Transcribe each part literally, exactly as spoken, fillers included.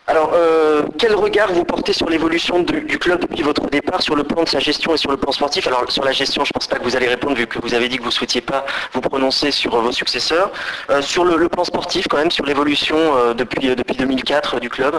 Alors, euh, quel regard vous portez sur l'évolution du, du club depuis votre départ, sur le plan de sa gestion et sur le plan sportif? Alors, sur la gestion, je ne pense pas que vous allez répondre, vu que vous avez dit que vous ne souhaitiez pas vous prononcer sur euh, vos successeurs. Euh, sur le, le plan sportif, quand même, sur l'évolution euh, depuis, euh, depuis deux mille quatre euh, du club?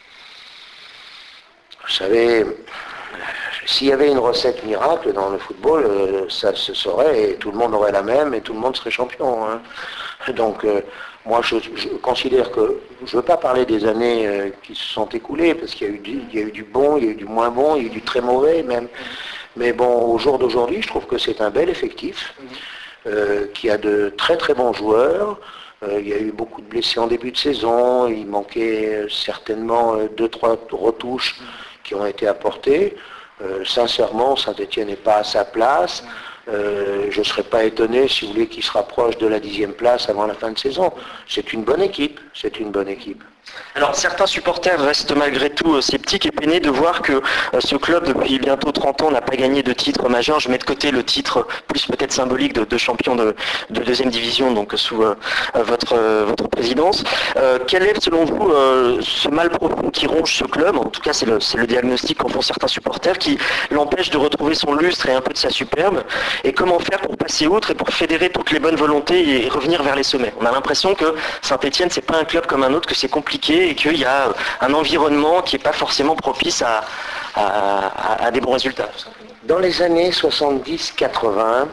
Vous savez, s'il y avait une recette miracle dans le football, euh, ça se saurait et tout le monde aurait la même et tout le monde serait champion. Hein. Donc, euh, moi, je, je considère que, je ne veux pas parler des années euh, qui se sont écoulées, parce qu'il y a eu du, il y a eu du bon, il y a eu du moins bon, il y a eu du très mauvais même. Mais bon, au jour d'aujourd'hui, je trouve que c'est un bel effectif, euh, qui a de très très bons joueurs. Euh, il y a eu beaucoup de blessés en début de saison, il manquait certainement euh, deux, trois retouches qui ont été apportées. Euh, sincèrement, Saint-Étienne n'est pas à sa place. Euh, je ne serais pas étonné, si vous voulez, qu'il se rapproche de la dixième place avant la fin de saison. C'est une bonne équipe, c'est une bonne équipe. Alors certains supporters restent malgré tout euh, sceptiques et peinés de voir que euh, ce club depuis bientôt trente ans n'a pas gagné de titre majeur. Je mets de côté le titre plus peut-être symbolique de, de champion de, de deuxième division, donc sous euh, votre, euh, votre présidence. Euh, quel est selon vous euh, ce mal profond qui ronge ce club? En tout cas c'est le, c'est le diagnostic qu'en font certains supporters, qui l'empêche de retrouver son lustre et un peu de sa superbe. Et comment faire pour passer outre et pour fédérer toutes les bonnes volontés et revenir vers les sommets? On a l'impression que Saint-Étienne c'est pas un club comme un autre, que c'est compliqué et qu'il y a un environnement qui n'est pas forcément propice à, à, à des bons résultats. Dans les années soixante-dix quatre-vingts,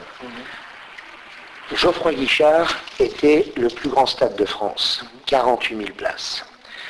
mmh. Geoffroy Guichard était le plus grand stade de France, quarante-huit mille places.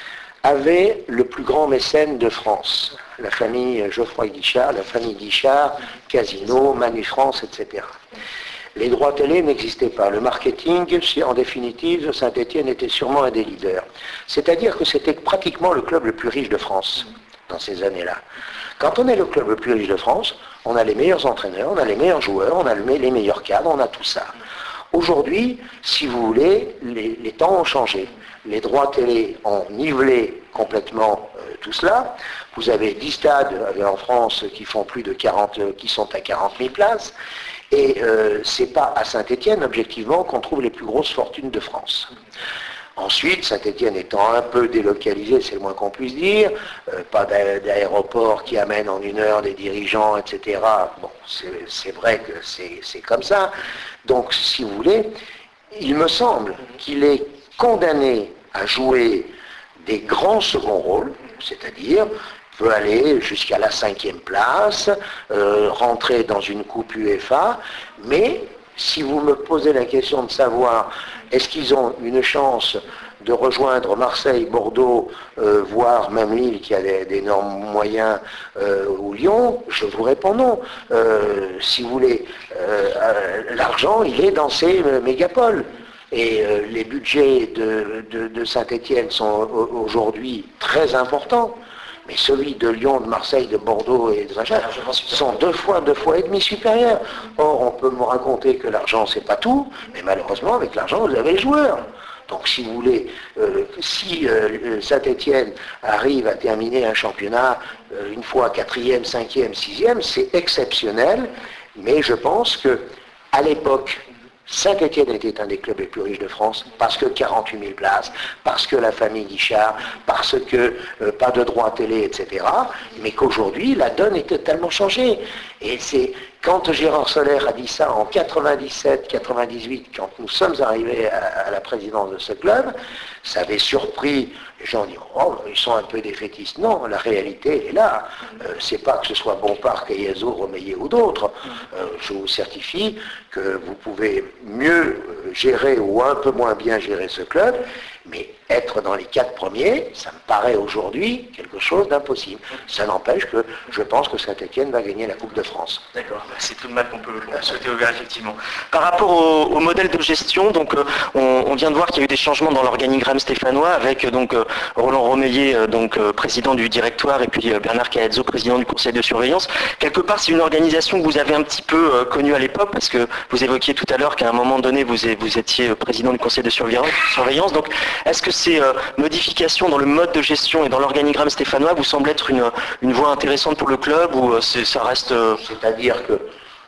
Avait le plus grand mécène de France, la famille Geoffroy Guichard, la famille Guichard, Casino, Manu France, et cetera. Les droits télé n'existaient pas. Le marketing, en définitive, Saint-Étienne était sûrement un des leaders. C'est-à-dire que c'était pratiquement le club le plus riche de France dans ces années-là. Quand on est le club le plus riche de France, on a les meilleurs entraîneurs, on a les meilleurs joueurs, on a les meilleurs cadres, on a tout ça. Aujourd'hui, si vous voulez, les, les temps ont changé. Les droits télé ont nivelé complètement euh, tout cela. Vous avez dix stades euh, en France qui font plus de quarante, euh, qui sont à quarante mille places. Et euh, c'est pas à Saint-Étienne, objectivement, qu'on trouve les plus grosses fortunes de France. Ensuite, Saint-Étienne étant un peu délocalisé, c'est le moins qu'on puisse dire, euh, pas d'aéroport qui amène en une heure des dirigeants, et cetera. Bon, c'est vrai que c'est comme ça. Donc, si vous voulez, il me semble qu'il est condamné à jouer des grands seconds rôles, c'est-à-dire peut aller jusqu'à la cinquième place, euh, rentrer dans une coupe UEFA, mais si vous me posez la question de savoir est-ce qu'ils ont une chance de rejoindre Marseille, Bordeaux, euh, voire même Lille qui a d'énormes moyens, euh, ou Lyon, je vous réponds non. Euh, si vous voulez, euh, euh, l'argent, il est dans ces euh, mégapoles. Et euh, les budgets de, de, de Saint-Étienne sont aujourd'hui très importants. Mais celui de Lyon, de Marseille, de Bordeaux et de Saint-Étienne sont deux fois, deux fois et demi supérieurs. Or, on peut me raconter que l'argent, c'est pas tout, mais malheureusement, avec l'argent, vous avez les joueurs. Donc, si vous voulez, euh, si euh, Saint-Étienne arrive à terminer un championnat euh, une fois quatrième, cinquième, sixième, c'est exceptionnel, mais je pense que à l'époque, Saint-Étienne était un des clubs les plus riches de France parce que quarante-huit mille places, parce que la famille Guichard, parce que euh, pas de droits télé, et cetera. Mais qu'aujourd'hui, la donne est totalement changée. Et c'est quand Gérard Soler a dit ça en quatre-vingt-dix-sept quatre-vingt-dix-huit, quand nous sommes arrivés à, à la présidence de ce club, ça avait surpris les gens. Disent oh, ils sont un peu défaitistes. Non, la réalité est là. Euh, c'est pas que ce soit Bompard, Cayezo, Romeyer ou d'autres. Euh, je vous certifie que vous pouvez mieux gérer ou un peu moins bien gérer ce club, mais être dans les quatre premiers, ça me paraît aujourd'hui quelque chose d'impossible. Ça n'empêche que je pense que Saint-Étienne va gagner la Coupe de France. D'accord, c'est tout le mal qu'on peut, qu'on peut souhaiter au gars, effectivement. Par rapport au, au modèle de gestion, donc euh, on, on vient de voir qu'il y a eu des changements dans l'organigramme stéphanois, avec euh, donc euh, Roland Romeyer, euh, donc euh, président du directoire, et puis euh, Bernard Caazzo, président du conseil de surveillance. Quelque part, c'est une organisation que vous avez un petit peu euh, connue à l'époque, parce que vous évoquiez tout à l'heure qu'à un moment donné, vous, vous étiez président du conseil de surveillance. Donc, est-ce que ces euh, modifications dans le mode de gestion et dans l'organigramme stéphanois vous semblent être une, une voie intéressante pour le club, ou euh, ça reste... Euh... C'est-à-dire que,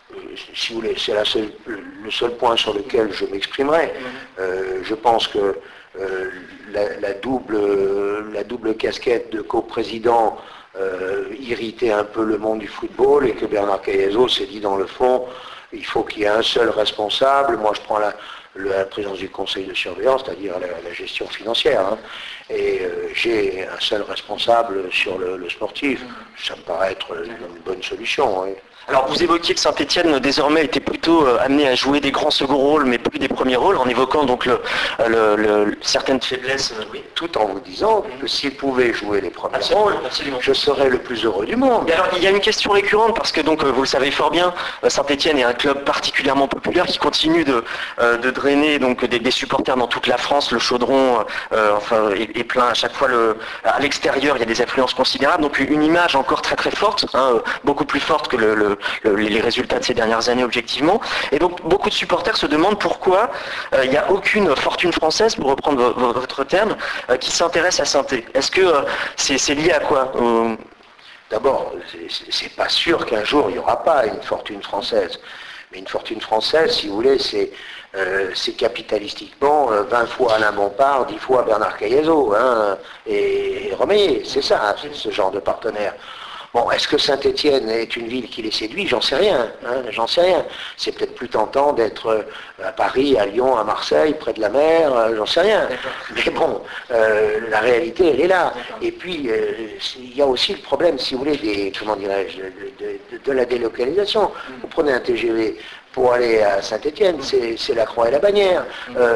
si vous voulez, c'est le seul point sur lequel je m'exprimerai. Euh, je pense que euh, la, la, double, la double casquette de coprésident euh, irritait un peu le monde du football et que Bernard Caillasot s'est dit dans le fond, il faut qu'il y ait un seul responsable. Moi je prends la, la présidence du conseil de surveillance, c'est-à-dire la, la gestion financière, hein, et euh, j'ai un seul responsable sur le, le sportif. Ça me paraît être une bonne solution. Hein. Alors vous évoquiez que Saint-Étienne désormais était plutôt euh, amené à jouer des grands seconds rôles mais plus des premiers rôles en évoquant donc le, le, le, certaines faiblesses. Euh, oui. Tout en vous disant que s'il pouvait jouer les premiers absolument, rôles, absolument. Je serais le plus heureux du monde. Et alors il y a une question récurrente parce que donc vous le savez fort bien, Saint-Étienne est un club particulièrement populaire qui continue de, euh, de drainer donc des, des supporters dans toute la France. Le Chaudron euh, enfin, est, est plein à chaque fois. Le, à l'extérieur il y a des affluences considérables, donc une image encore très très forte, hein, beaucoup plus forte que le, le les résultats de ces dernières années objectivement. Et donc beaucoup de supporters se demandent pourquoi euh, il n'y a aucune fortune française, pour reprendre votre terme, euh, qui s'intéresse à Saint-Étienne. Est-ce que euh, c'est, c'est lié à quoi euh... D'abord, c'est, c'est pas sûr qu'un jour il n'y aura pas une fortune française. Mais une fortune française, si vous voulez, c'est, euh, c'est capitalistiquement euh, vingt fois Alain Bompard, dix fois Bernard Caillasot, hein, et, et Romeyer. C'est ça, c'est ce genre de partenaire. Bon, est-ce que Saint-Étienne est une ville qui les séduit? J'en sais rien, hein, j'en sais rien. C'est peut-être plus tentant d'être à Paris, à Lyon, à Marseille, près de la mer, euh, j'en sais rien. Mais bon, euh, la réalité, elle est là. Et puis, euh, il y a aussi le problème, si vous voulez, des, comment dirais-je, de, de, de la délocalisation. Vous prenez un T G V pour aller à Saint-Étienne, c'est, c'est la croix et la bannière.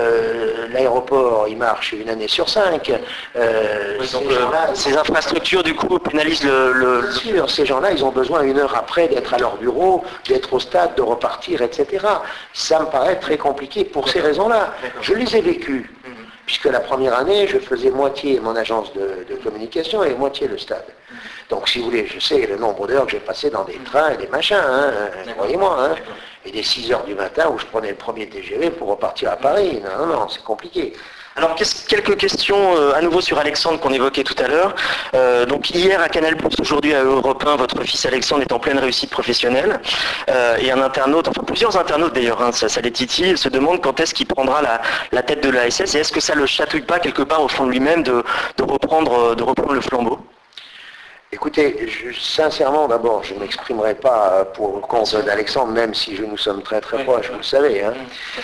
Euh, l'aéroport, il marche une année sur cinq. Euh, oui, donc, ces, euh, ces infrastructures, du coup, pénalisent le... le... Bien sûr, ces gens-là, ils ont besoin une heure après d'être à leur bureau, d'être au stade, de repartir, et cetera. Ça me paraît très compliqué pour ces raisons-là. Je les ai vécues, mm-hmm. puisque la première année, je faisais moitié mon agence de, de communication et moitié le stade. Mm-hmm. Donc, si vous voulez, je sais le nombre d'heures que j'ai passé dans des trains et des machins, hein, croyez-moi, hein. Et des six heures du matin où je prenais le premier T G V pour repartir à Paris. Non, non, non, c'est compliqué. Alors, quelques questions euh, à nouveau sur Alexandre qu'on évoquait tout à l'heure. Euh, donc hier à Canal plus, aujourd'hui à Europe un, votre fils Alexandre est en pleine réussite professionnelle. Euh, et un internaute, enfin plusieurs internautes d'ailleurs, hein, ça, ça les titille, se demandent quand est-ce qu'il prendra la, la tête de l'A S S et est-ce que ça le chatouille pas quelque part au fond de lui-même de, de, reprendre, de reprendre le flambeau? Écoutez, je, sincèrement, d'abord, je ne m'exprimerai pas pour le compte d'Alexandre, même si je, nous sommes très très proches, vous le savez. Hein.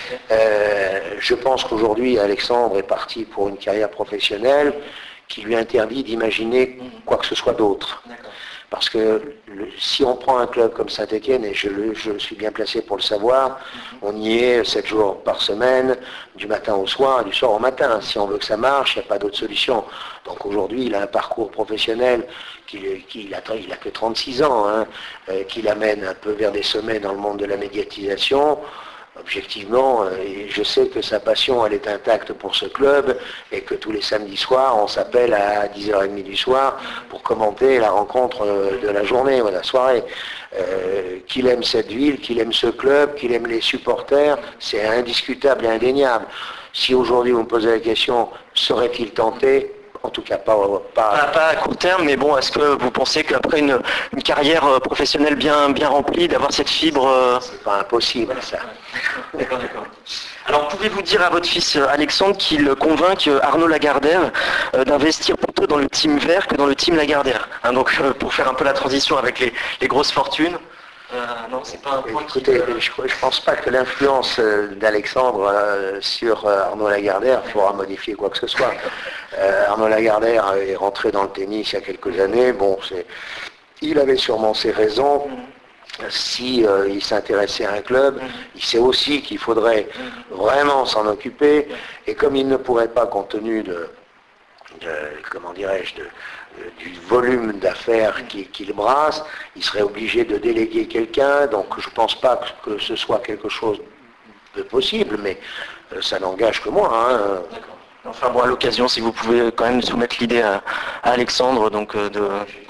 Euh, je pense qu'aujourd'hui, Alexandre est parti pour une carrière professionnelle qui lui interdit d'imaginer quoi que ce soit d'autre. Parce que le, si on prend un club comme Saint-Étienne, et je, le, je suis bien placé pour le savoir, on y est sept jours par semaine, du matin au soir, du soir au matin. Si on veut que ça marche, il n'y a pas d'autre solution. Donc aujourd'hui, il a un parcours professionnel qu'il qu'il a, il a que trente-six ans, hein, euh, qui l'amène un peu vers des sommets dans le monde de la médiatisation. Objectivement, euh, et je sais que sa passion, elle est intacte pour ce club et que tous les samedis soirs, on s'appelle à dix heures trente du soir pour commenter la rencontre euh, de la journée ou de la soirée. Euh, qu'il aime cette ville, qu'il aime ce club, qu'il aime les supporters, c'est indiscutable et indéniable. Si aujourd'hui vous me posez la question, serait-il tenté ? En tout cas, pas, pas... pas... Pas à court terme, mais bon, est-ce que vous pensez qu'après une, une carrière professionnelle bien, bien remplie, d'avoir cette fibre... C'est pas impossible, ça. D'accord, d'accord. Alors, pouvez-vous dire à votre fils Alexandre qu'il convainc Arnaud Lagardère d'investir plutôt dans le team vert que dans le team Lagardère, hein, donc, pour faire un peu la transition avec les, les grosses fortunes. Euh, non, c'est pas un point Écoutez, qui... je ne pense pas que l'influence d'Alexandre euh, sur euh, Arnaud Lagardère fera modifier quoi que ce soit. Euh, Arnaud Lagardère est rentré dans le tennis il y a quelques années. Bon, c'est, il avait sûrement ses raisons. Si euh, il s'intéressait à un club, il sait aussi qu'il faudrait vraiment s'en occuper. Et comme il ne pourrait pas, compte tenu de, de comment dirais-je, de du volume d'affaires qu'il qu'il brasse, il serait obligé de déléguer quelqu'un, donc je ne pense pas que ce soit quelque chose de possible, mais euh, ça n'engage que moi. Hein. D'accord. Enfin bon, à l'occasion, si vous pouvez quand même soumettre l'idée à, à Alexandre, donc euh, de...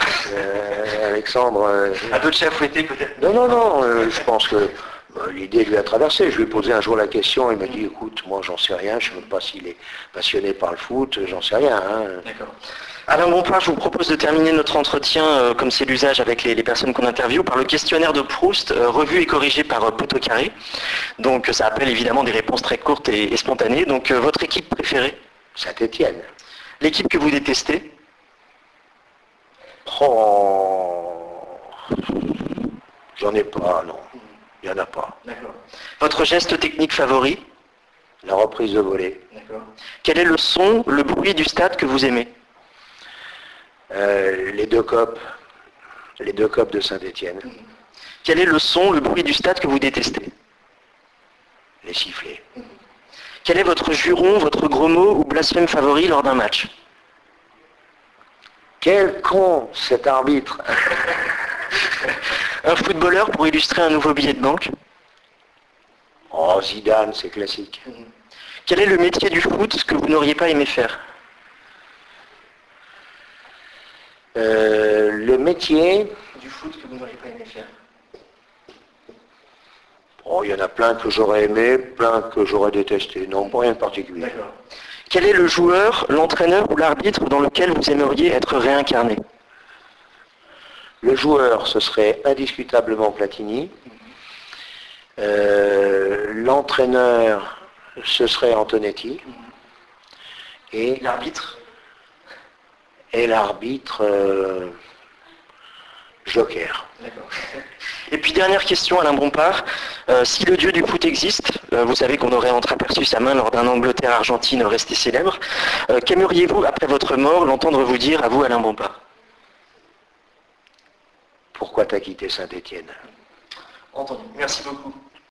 Euh, Alexandre... Euh, à d'autres chefs fouettés peut-être. Non, non, non, euh, je pense que euh, l'idée lui a traversé. Je lui ai posé un jour la question, il m'a dit, écoute, moi j'en sais rien, je ne sais même pas s'il est passionné par le foot, j'en sais rien. Hein. D'accord. Alain Bompard, je vous propose de terminer notre entretien, euh, comme c'est l'usage avec les, les personnes qu'on interviewe, par le questionnaire de Proust, euh, revu et corrigé par euh, Poteau Carré. Donc ça appelle évidemment des réponses très courtes et, et spontanées. Donc euh, votre équipe préférée? Saint-Étienne. L'équipe que vous détestez? Oh, j'en ai pas, non. Il n'y en a pas. D'accord. Votre geste technique favori? La reprise de volée. D'accord. Quel est le son, le bruit du stade que vous aimez? Euh, les deux copes. Les deux copes de Saint-Étienne. Quel est le son, le bruit du stade que vous détestez? Les sifflets. Quel est votre juron, votre gros mot ou blasphème favori lors d'un match? Quel con cet arbitre. Un footballeur pour illustrer un nouveau billet de banque? Oh, Zidane, c'est classique. Quel est le métier du foot que vous n'auriez pas aimé faire? Euh, le métier... Du foot que vous n'auriez pas aimé faire? Oh, il y en a plein que j'aurais aimé, plein que j'aurais détesté. Non, pas rien de particulier. D'accord. Quel est le joueur, l'entraîneur ou l'arbitre dans lequel vous aimeriez être réincarné? Le joueur, ce serait indiscutablement Platini. Euh, l'entraîneur, ce serait Antonetti. Et l'arbitre? Et l'arbitre, euh, Joker. D'accord. Et puis dernière question, Alain Bompard. Euh, si le dieu du foot existe, euh, vous savez qu'on aurait entreaperçu sa main lors d'un Angleterre-Argentine resté célèbre, euh, qu'aimeriez-vous après votre mort l'entendre vous dire à vous, Alain Bompard? Pourquoi t'as quitté Saint-Étienne? Entendu. Merci beaucoup.